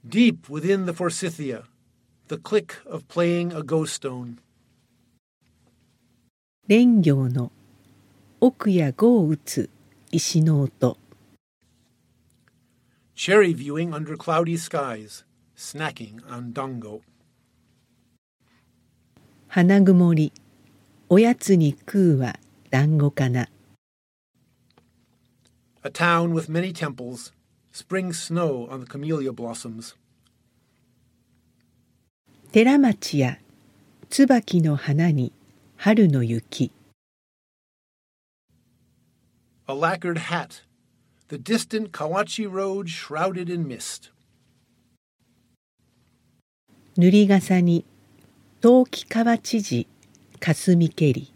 Deep within the forsythia, the click of playing a ghost stone. 蓮行の奥や碁を打つ石の音。 Cherry viewing under cloudy skies, snacking on dango. 花曇り、おやつに食うは団子かな。 A town with many temples, spring snow on the camellia blossoms. 寺町や椿の花に春の雪。 A lacquered hat, the distant Kawachi road shrouded in mist. 塗り笠に陶器河内地霞けり。